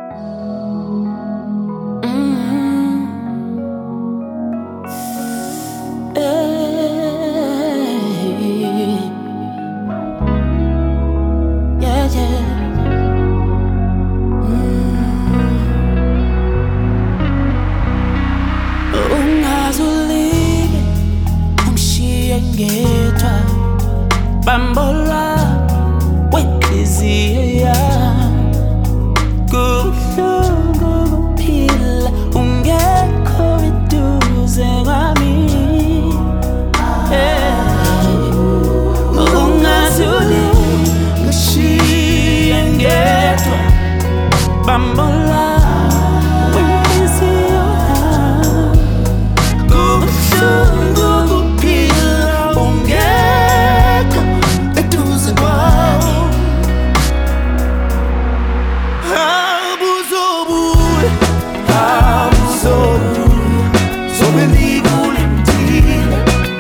Bambola wenhliziyo kubuhlungu kuphila ungekho eduze kwami. Ungazuli ngishiye ngedwa. Bambola wenhliziyo kubuhlungu kuphila ungekho eduze kwami. Abuzobuya, abuzobuya, zobe ndikulindile.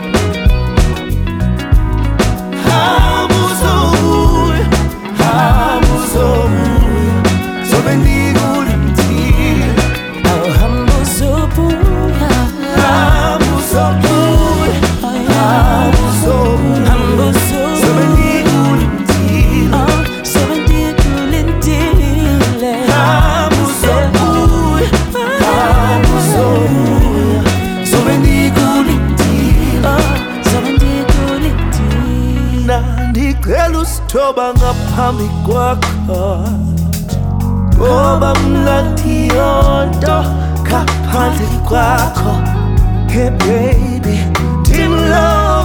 Abuzobuya, abuzobuya, zobe ndikulindile. Abuzobuya, abuzobuya, abuzobuya, zobe ndikulindile. Zobe ndikulindile. Abuzobuya, abuzobuya, zobe ndikulindile. Zobe ndikulindile. Ndicela usithoba ngaphambi kwakho, ngoba mngatiyonto ngaphandle kwakho. Hey baby, ndimlo,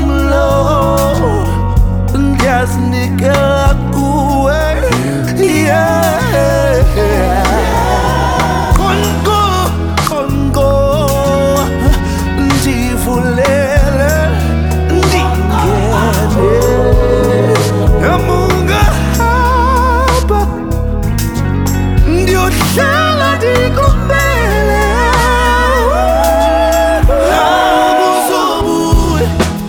ndiyazinikela kuwe. Yeah. Kongo, ndivulele ndingene. Amungahamba ndiyohlala ndikumele. Abuzobuya,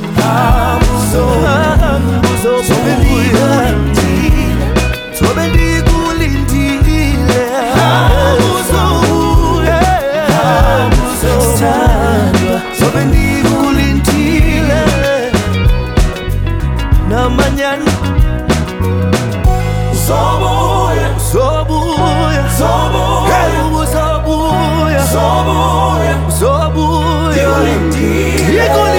abuzobuya, zobe ndikulindile. Zobe ndikulindile. Abuzobuya, abuzobuya, zobe ndikulindile. Namanyana Zobuya, Zobuya, Zobuya, hey, Zobuya, Zobuya, Zobuya,